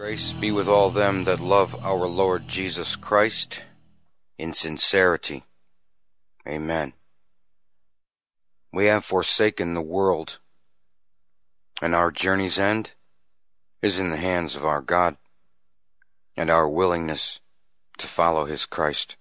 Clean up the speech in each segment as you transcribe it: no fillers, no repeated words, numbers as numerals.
Grace be with all them that love our Lord Jesus Christ in sincerity. Amen. We have forsaken the world, and our journey's end is in the hands of our God, and our willingness to follow his Christ.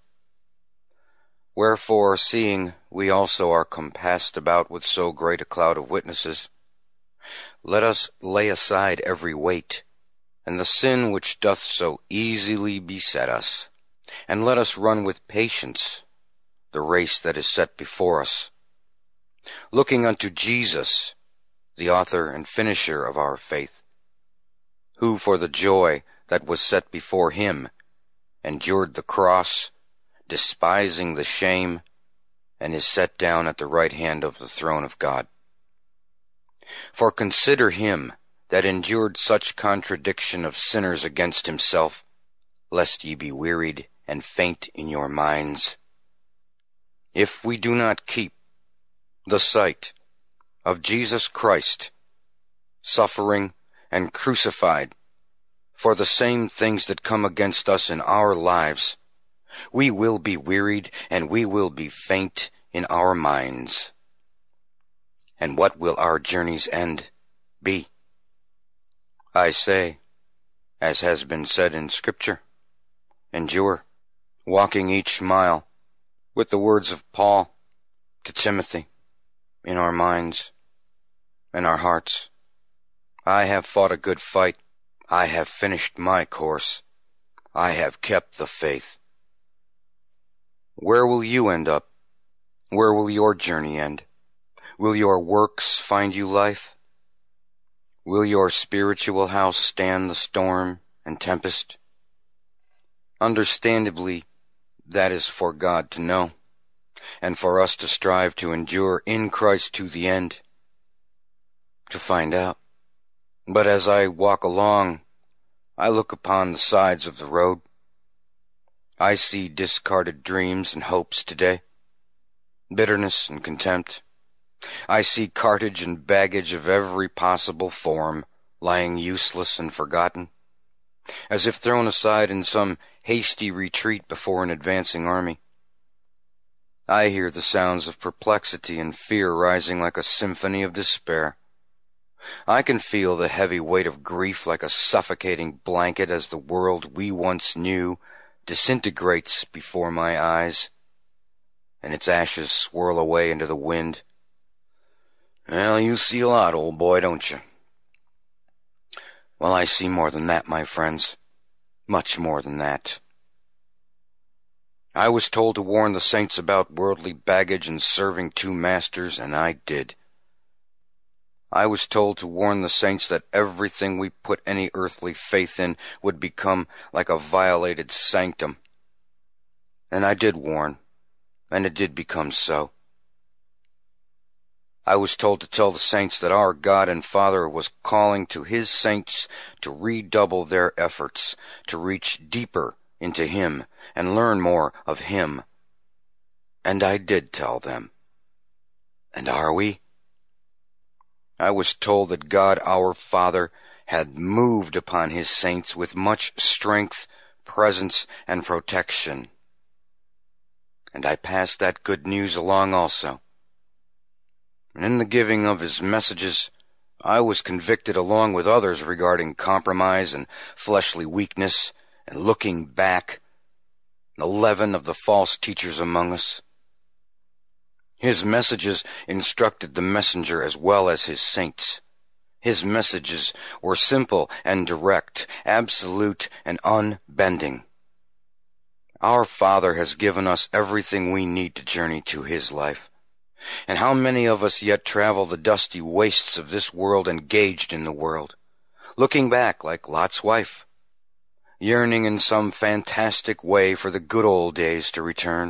Wherefore, seeing we also are compassed about with so great a cloud of witnesses, let us lay aside every weight, and the sin which doth so easily beset us, and let us run with patience the race that is set before us, looking unto Jesus, the author and finisher of our faith, who for the joy that was set before him endured the cross, despising the shame, and is set down at the right hand of the throne of God. For consider him that endured such contradiction of sinners against himself, lest ye be wearied and faint in your minds. If we do not keep the sight of Jesus Christ, suffering and crucified for the same things that come against us in our lives, we will be wearied and we will be faint in our minds. And what will our journey's end be? I say, as has been said in Scripture, endure, walking each mile with the words of Paul to Timothy in our minds and our hearts. I have fought a good fight. I have finished my course. I have kept the faith. Where will you end up? Where will your journey end? Will your works find you life? Will your spiritual house stand the storm and tempest? Understandably, that is for God to know, and for us to strive to endure in Christ to the end, to find out. But as I walk along, I look upon the sides of the road. I see discarded dreams and hopes today, bitterness and contempt. I see cartage and baggage of every possible form lying useless and forgotten, as if thrown aside in some hasty retreat before an advancing army. I hear the sounds of perplexity and fear rising like a symphony of despair. I can feel the heavy weight of grief like a suffocating blanket as the world we once knew disintegrates before my eyes, and its ashes swirl away into the wind. Well, you see a lot, old boy, don't you? Well, I see more than that, my friends. Much more than that. I was told to warn the saints about worldly baggage and serving two masters, and I did. I was told to warn the saints that everything we put any earthly faith in would become like a violated sanctum. And I did warn, and it did become so. I was told to tell the saints that our God and Father was calling to his saints to redouble their efforts, to reach deeper into him and learn more of him. And I did tell them. And are we? I was told that God our Father had moved upon his saints with much strength, presence, and protection. And I passed that good news along also. And in the giving of his messages, I was convicted along with others regarding compromise and fleshly weakness and looking back, the leaven of the false teachers among us. His messages instructed the messenger as well as his saints. His messages were simple and direct, absolute and unbending. Our Father has given us everything we need to journey to his life. And how many of us yet travel the dusty wastes of this world engaged in the world, looking back like Lot's wife, yearning in some fantastic way for the good old days to return?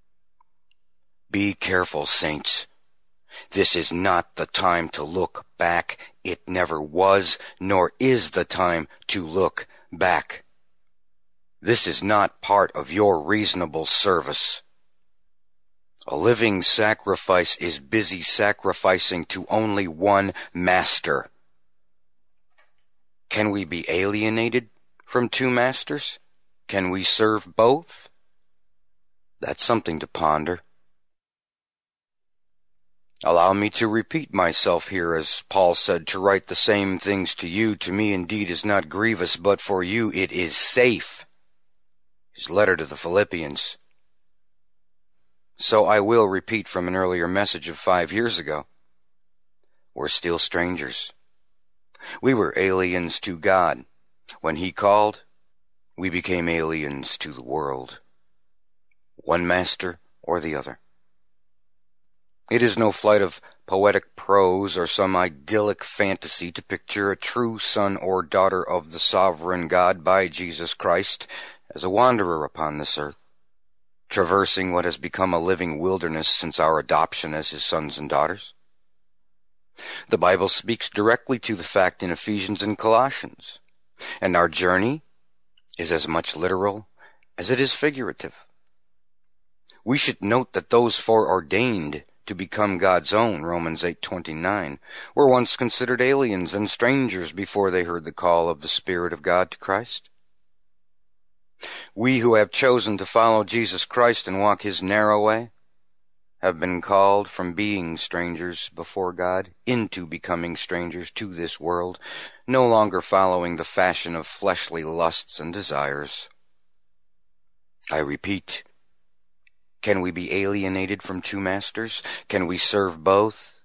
Be careful, saints. This is not the time to look back. It never was, nor is the time to look back. This is not part of your reasonable service. A living sacrifice is busy sacrificing to only one master. Can we be alienated from two masters? Can we serve both? That's something to ponder. Allow me to repeat myself here, as Paul said, to write the same things to you, to me indeed is not grievous, but for you it is safe. His letter to the Philippians. So I will repeat from an earlier message of 5 years ago. We're still strangers. We were aliens to God. When He called, we became aliens to the world. One master or the other. It is no flight of poetic prose or some idyllic fantasy to picture a true son or daughter of the sovereign God by Jesus Christ as a wanderer upon this earth, traversing what has become a living wilderness since our adoption as His sons and daughters. The Bible speaks directly to the fact in Ephesians and Colossians, and our journey is as much literal as it is figurative. We should note that those foreordained to become God's own, Romans 8:29, were once considered aliens and strangers before they heard the call of the Spirit of God to Christ. We who have chosen to follow Jesus Christ and walk His narrow way have been called from being strangers before God into becoming strangers to this world, no longer following the fashion of fleshly lusts and desires. I repeat, can we be alienated from two masters? Can we serve both?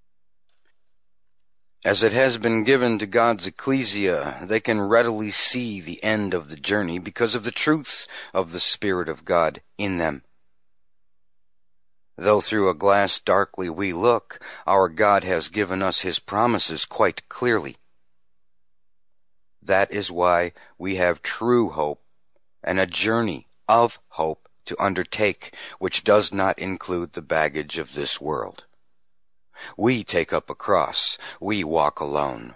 As it has been given to God's ecclesia, they can readily see the end of the journey because of the truth of the Spirit of God in them. Though through a glass darkly we look, our God has given us His promises quite clearly. That is why we have true hope and a journey of hope to undertake, which does not include the baggage of this world. We take up a cross. We walk alone.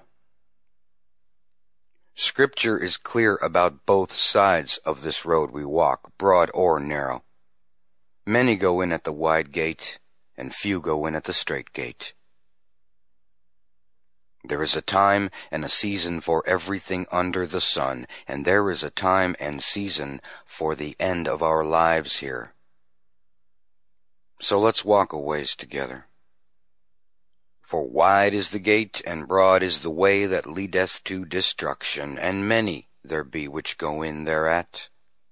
Scripture is clear about both sides of this road we walk, broad or narrow. Many go in at the wide gate, and few go in at the strait gate. There is a time and a season for everything under the sun, and there is a time and season for the end of our lives here. So let's walk a ways together. For wide is the gate, and broad is the way that leadeth to destruction, and many there be which go in thereat.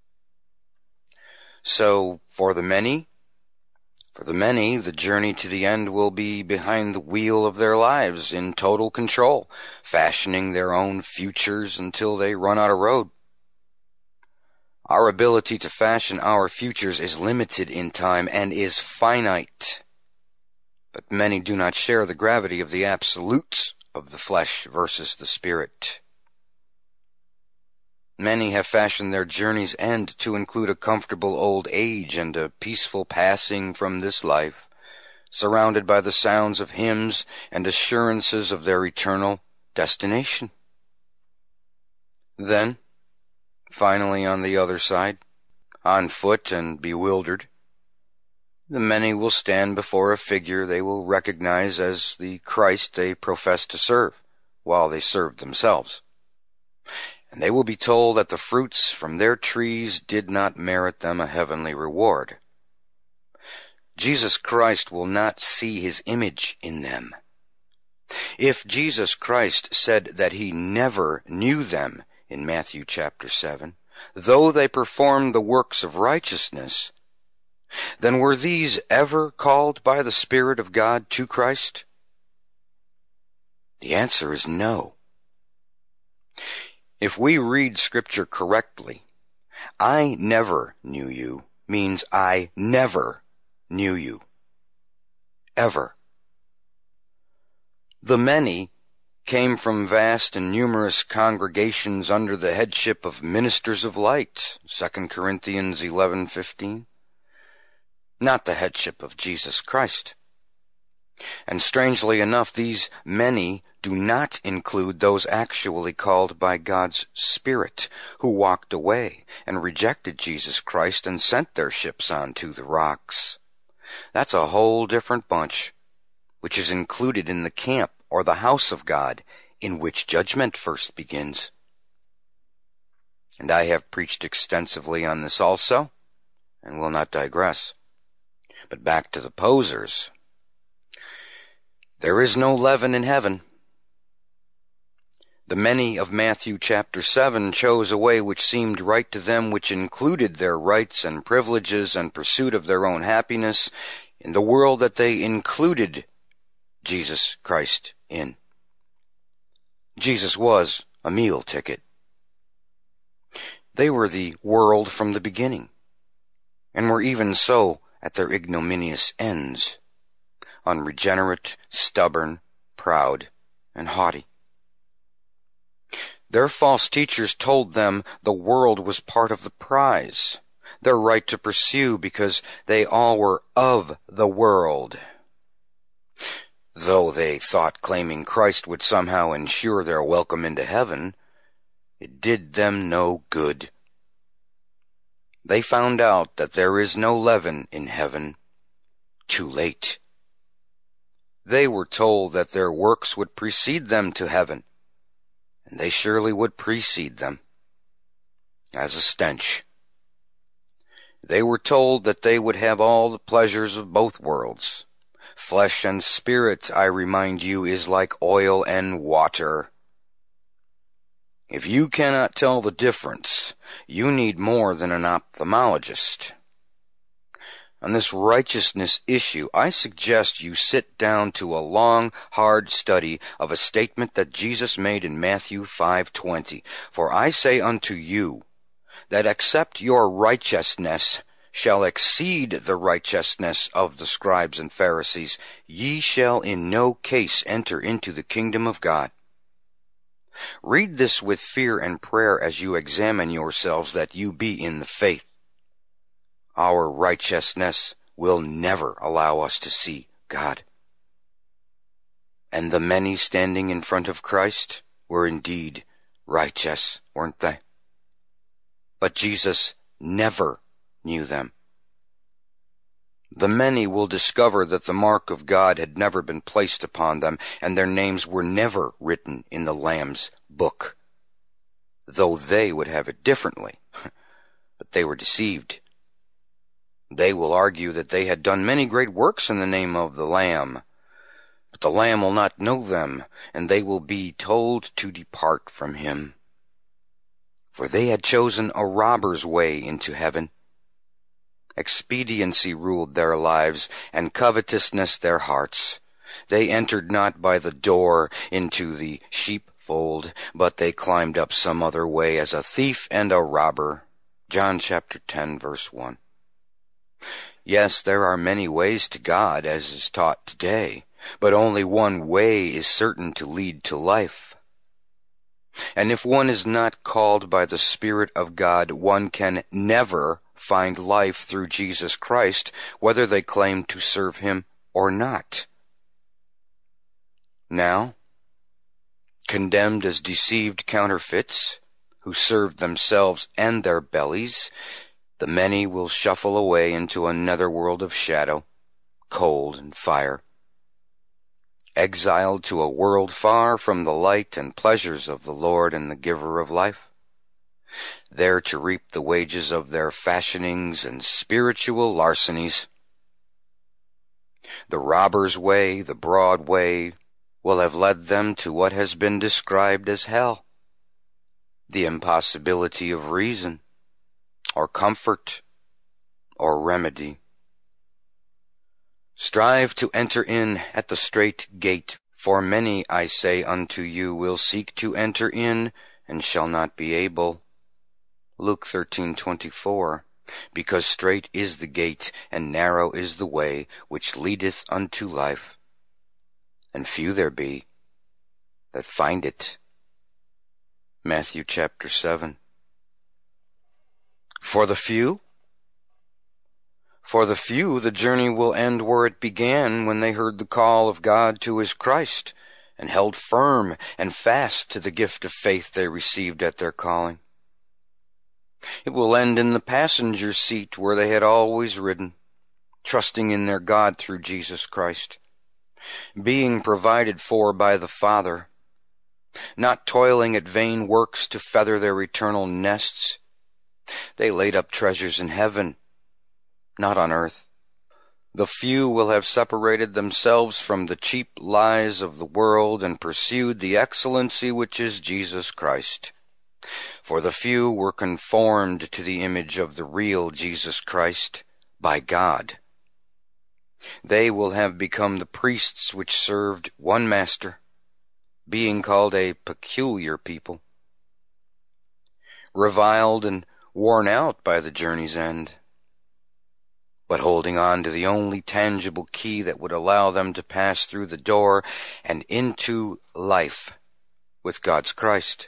So, for the many, the journey to the end will be behind the wheel of their lives, in total control, fashioning their own futures until they run out of road. Our ability to fashion our futures is limited in time and is finite. But many do not share the gravity of the absolutes of the flesh versus the spirit. Many have fashioned their journey's end to include a comfortable old age and a peaceful passing from this life, surrounded by the sounds of hymns and assurances of their eternal destination. Then, finally on the other side, on foot and bewildered, the many will stand before a figure they will recognize as the Christ they profess to serve, while they serve themselves. And they will be told that the fruits from their trees did not merit them a heavenly reward. Jesus Christ will not see His image in them. If Jesus Christ said that He never knew them in Matthew chapter 7, though they performed the works of righteousness, then were these ever called by the Spirit of God to Christ? The answer is no. If we read Scripture correctly, I never knew you means I never knew you. Ever. The many came from vast and numerous congregations under the headship of ministers of light, 2 Corinthians 11:15. Not the headship of Jesus Christ. And strangely enough, these many do not include those actually called by God's Spirit, who walked away and rejected Jesus Christ and sent their ships on to the rocks. That's a whole different bunch, which is included in the camp or the house of God, in which judgment first begins. And I have preached extensively on this also, and will not digress. But back to the posers. There is no leaven in heaven. The many of Matthew chapter 7 chose a way which seemed right to them, which included their rights and privileges and pursuit of their own happiness in the world that they included Jesus Christ in. Jesus was a meal ticket. They were the world from the beginning, and were even so at their ignominious ends, unregenerate, stubborn, proud, and haughty. Their false teachers told them the world was part of the prize, their right to pursue, because they all were of the world. Though they thought claiming Christ would somehow ensure their welcome into heaven, it did them no good. They found out that there is no leaven in heaven too late. They were told that their works would precede them to heaven, and they surely would precede them, as a stench. They were told that they would have all the pleasures of both worlds. Flesh and spirit, I remind you, is like oil and water. If you cannot tell the difference, you need more than an ophthalmologist. On this righteousness issue, I suggest you sit down to a long, hard study of a statement that Jesus made in Matthew 5:20. For I say unto you, that except your righteousness shall exceed the righteousness of the scribes and Pharisees, ye shall in no case enter into the kingdom of God. Read this with fear and prayer as you examine yourselves that you be in the faith. Our righteousness will never allow us to see God. And the many standing in front of Christ were indeed righteous, weren't they? But Jesus never knew them. The many will discover that the mark of God had never been placed upon them, and their names were never written in the Lamb's book, though they would have it differently. But they were deceived. They will argue that they had done many great works in the name of the Lamb, but the Lamb will not know them, and they will be told to depart from him. For they had chosen a robber's way into heaven. Expediency ruled their lives, and covetousness their hearts. They entered not by the door into the sheepfold, but they climbed up some other way as a thief and a robber. John chapter 10, verse 1. Yes, there are many ways to God, as is taught today, but only one way is certain to lead to life. And if one is not called by the Spirit of God, one can never find life through Jesus Christ, whether they claim to serve him or not. Now, condemned as deceived counterfeits, who served themselves and their bellies, the many will shuffle away into another world of shadow, cold and fire, exiled to a world far from the light and pleasures of the Lord and the giver of life, there to reap the wages of their fashionings and spiritual larcenies. The robber's way, the broad way, will have led them to what has been described as hell, the impossibility of reason, or comfort, or remedy. Strive to enter in at the strait gate, for many, I say unto you, will seek to enter in, and shall not be able. Luke 13:24. Because strait is the gate, and narrow is the way, which leadeth unto life, and few there be that find it. Matthew chapter 7. For the few, the journey will end where it began, when they heard the call of God to his Christ, and held firm and fast to the gift of faith they received at their calling. It will end in the passenger seat where they had always ridden, trusting in their God through Jesus Christ, being provided for by the Father, not toiling at vain works to feather their eternal nests. They laid up treasures in heaven, not on earth. The few will have separated themselves from the cheap lies of the world and pursued the excellency which is Jesus Christ. For the few were conformed to the image of the real Jesus Christ by God. They will have become the priests which served one master, being called a peculiar people, reviled and worn out by the journey's end, but holding on to the only tangible key that would allow them to pass through the door and into life with God's Christ,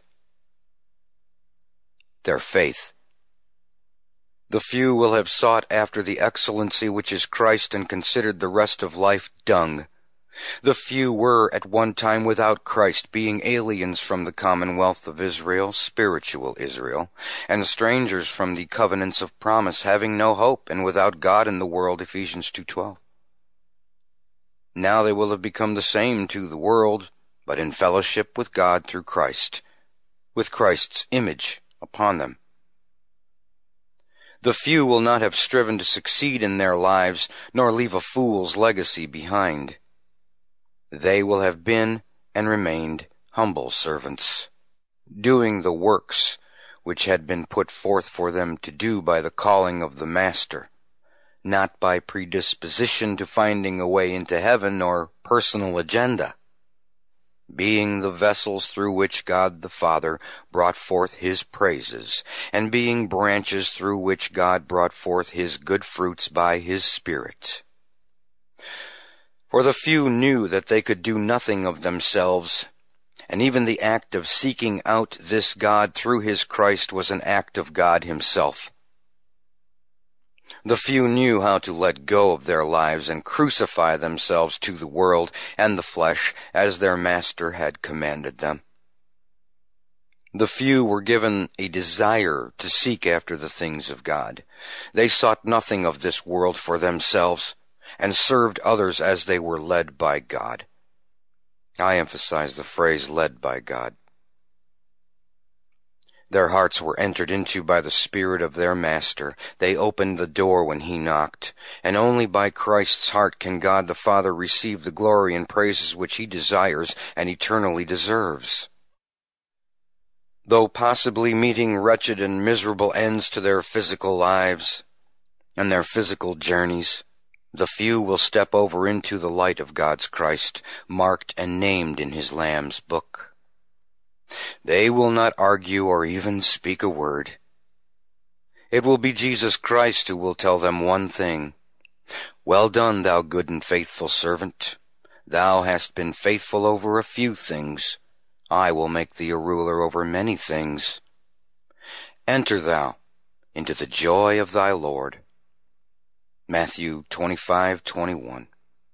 their faith. The few will have sought after the excellency which is Christ and considered the rest of life dung. The few were at one time without Christ, being aliens from the commonwealth of Israel, spiritual Israel, and strangers from the covenants of promise, having no hope, and without God in the world, Ephesians 2:12. Now they will have become the same to the world, but in fellowship with God through Christ, with Christ's image upon them. The few will not have striven to succeed in their lives, nor leave a fool's legacy behind. They will have been and remained humble servants, doing the works which had been put forth for them to do by the calling of the Master, not by predisposition to finding a way into heaven or personal agenda, being the vessels through which God the Father brought forth his praises, and being branches through which God brought forth his good fruits by his Spirit. For the few knew that they could do nothing of themselves, and even the act of seeking out this God through his Christ was an act of God himself. The few knew how to let go of their lives and crucify themselves to the world and the flesh as their Master had commanded them. The few were given a desire to seek after the things of God. They sought nothing of this world for themselves, and served others as they were led by God. I emphasize the phrase led by God. Their hearts were entered into by the Spirit of their Master. They opened the door when he knocked, and only by Christ's heart can God the Father receive the glory and praises which he desires and eternally deserves. Though possibly meeting wretched and miserable ends to their physical lives and their physical journeys, the few will step over into the light of God's Christ, marked and named in his Lamb's book. They will not argue or even speak a word. It will be Jesus Christ who will tell them one thing: "Well done, thou good and faithful servant. Thou hast been faithful over a few things. I will make thee a ruler over many things. Enter thou into the joy of thy Lord." Matthew 25:21.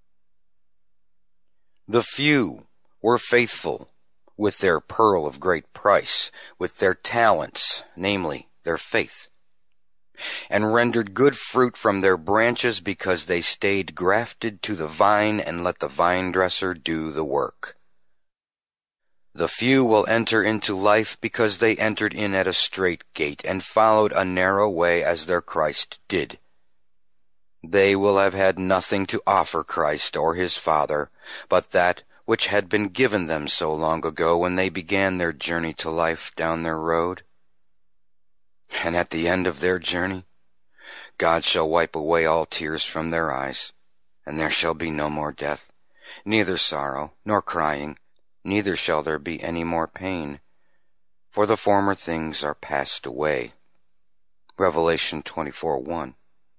The few were faithful with their pearl of great price, with their talents, namely, their faith, and rendered good fruit from their branches because they stayed grafted to the vine and let the vine-dresser do the work. The few will enter into life because they entered in at a strait gate and followed a narrow way as their Christ did. They will have had nothing to offer Christ or his Father but that which had been given them so long ago when they began their journey to life down their road. And at the end of their journey, God shall wipe away all tears from their eyes, and there shall be no more death, neither sorrow nor crying, neither shall there be any more pain, for the former things are passed away. Revelation 24:1.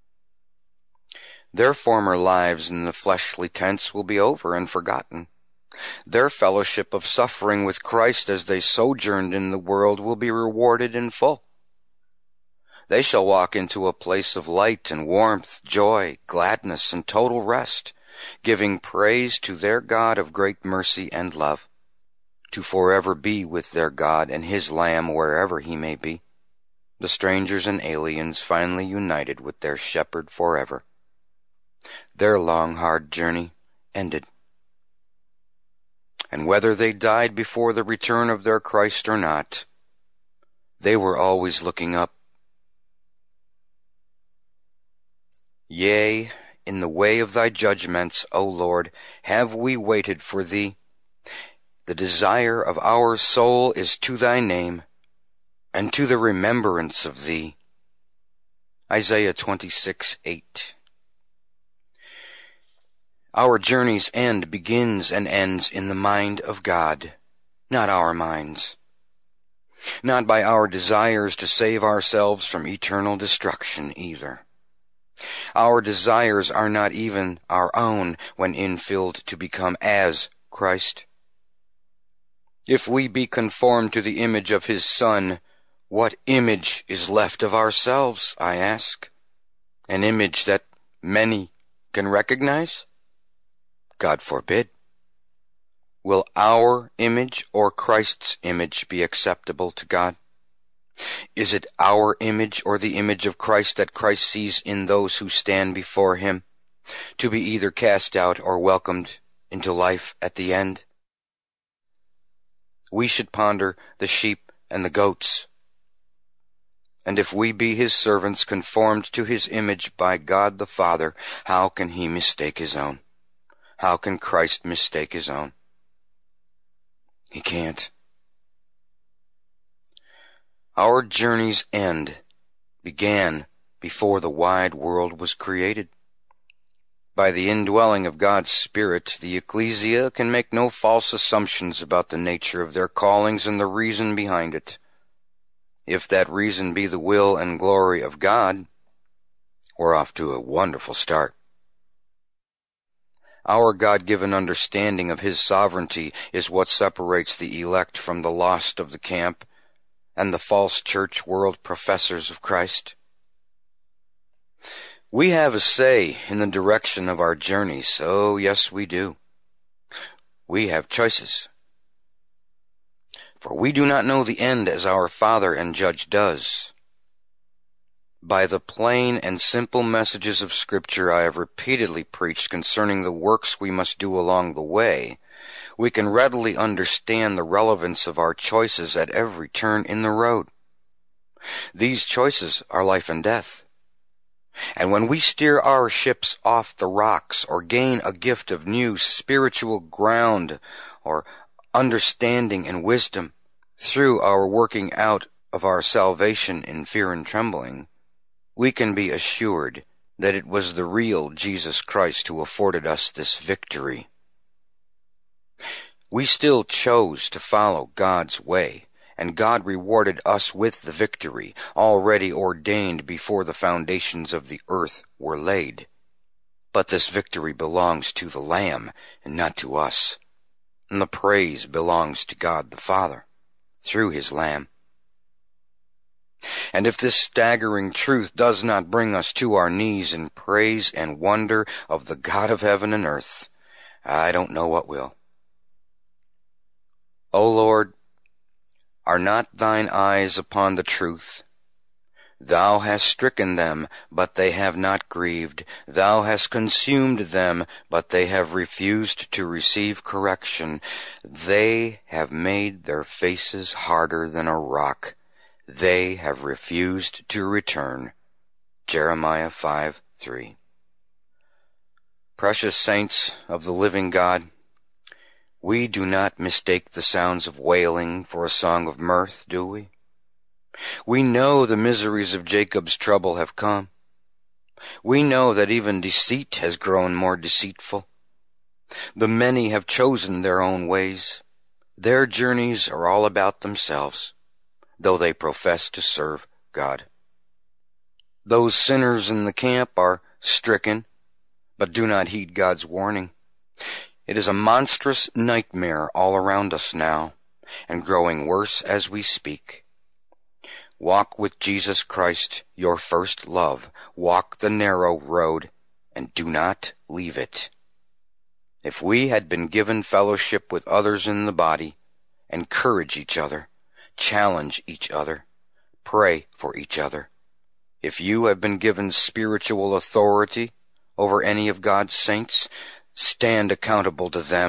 Their former lives in the fleshly tents will be over and forgotten. Their fellowship of suffering with Christ as they sojourned in the world will be rewarded in full. They shall walk into a place of light and warmth, joy, gladness, and total rest, giving praise to their God of great mercy and love, to forever be with their God and his Lamb wherever he may be, the strangers and aliens finally united with their shepherd forever. Their long, hard journey ended. And whether they died before the return of their Christ or not, they were always looking up. Yea, in the way of thy judgments, O Lord, have we waited for thee. The desire of our soul is to thy name, and to the remembrance of thee. Isaiah 26:8. Our journey's end begins and ends in the mind of God, not our minds. Not by our desires to save ourselves from eternal destruction either. Our desires are not even our own when infilled to become as Christ. If we be conformed to the image of his Son, what image is left of ourselves, I ask? An image that many can recognize? God forbid. Will our image or Christ's image be acceptable to God? Is it our image or the image of Christ that Christ sees in those who stand before him, to be either cast out or welcomed into life at the end? We should ponder the sheep and the goats. And if we be his servants conformed to his image by God the Father, how can he mistake his own? How can Christ mistake his own? He can't. Our journey's end began before the wide world was created. By the indwelling of God's Spirit, the ecclesia can make no false assumptions about the nature of their callings and the reason behind it. If that reason be the will and glory of God, we're off to a wonderful start. Our God-given understanding of his sovereignty is what separates the elect from the lost of the camp and the false church world professors of Christ. We have a say in the direction of our journeys. Oh, yes, we do. We have choices. For we do not know the end as our Father and Judge does. By the plain and simple messages of Scripture I have repeatedly preached concerning the works we must do along the way, we can readily understand the relevance of our choices at every turn in the road. These choices are life and death. And when we steer our ships off the rocks or gain a gift of new spiritual ground or understanding and wisdom through our working out of our salvation in fear and trembling, we can be assured that it was the real Jesus Christ who afforded us this victory. We still chose to follow God's way, and God rewarded us with the victory already ordained before the foundations of the earth were laid. But this victory belongs to the Lamb and not to us, and the praise belongs to God the Father through his Lamb. And if this staggering truth does not bring us to our knees in praise and wonder of the God of heaven and earth, I don't know what will. O Lord, are not thine eyes upon the truth? Thou hast stricken them, but they have not grieved. Thou hast consumed them, but they have refused to receive correction. They have made their faces harder than a rock. They have refused to return. Jeremiah 5:3. Precious saints of the living God, we do not mistake the sounds of wailing for a song of mirth, do we? We know the miseries of Jacob's trouble have come. We know that even deceit has grown more deceitful. The many have chosen their own ways. Their journeys are all about themselves, though they profess to serve God. Those sinners in the camp are stricken, but do not heed God's warning. It is a monstrous nightmare all around us now, and growing worse as we speak. Walk with Jesus Christ, your first love. Walk the narrow road, and do not leave it. If we had been given fellowship with others in the body, encourage each other, challenge each other, pray for each other. If you have been given spiritual authority over any of God's saints, stand accountable to them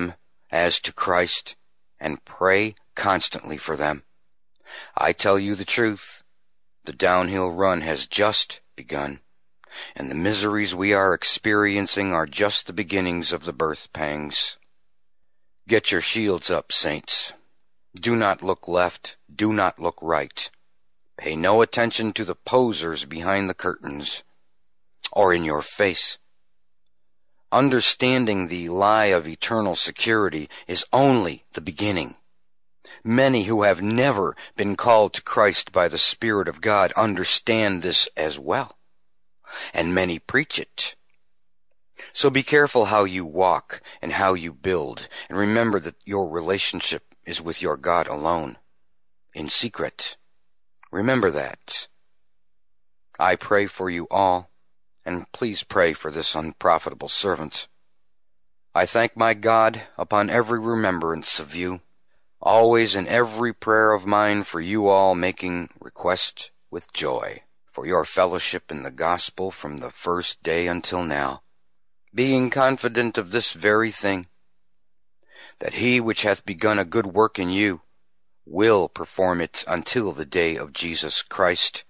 as to Christ and pray constantly for them. I tell you the truth, the downhill run has just begun, and the miseries we are experiencing are just the beginnings of the birth pangs. Get your shields up, saints. Do not look left, do not look right. Pay no attention to the posers behind the curtains, or in your face. Understanding the lie of eternal security is only the beginning. Many who have never been called to Christ by the Spirit of God understand this as well, and many preach it. So be careful how you walk and how you build, and remember that your relationship is with your God alone, in secret. Remember that. I pray for you all, and please pray for this unprofitable servant. I thank my God upon every remembrance of you, always in every prayer of mine for you all, making request with joy for your fellowship in the gospel from the first day until now, being confident of this very thing, that he which hath begun a good work in you will perform it until the day of Jesus Christ.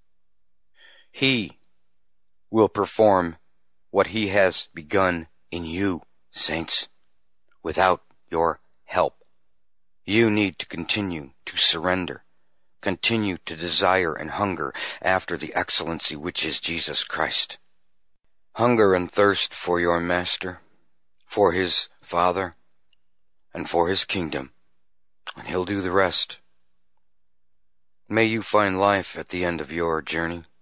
He will perform what he has begun in you, saints, without your help. You need to continue to surrender, continue to desire and hunger after the excellency which is Jesus Christ. Hunger and thirst for your Master, for his Father, and for his kingdom, and he'll do the rest. May you find life at the end of your journey.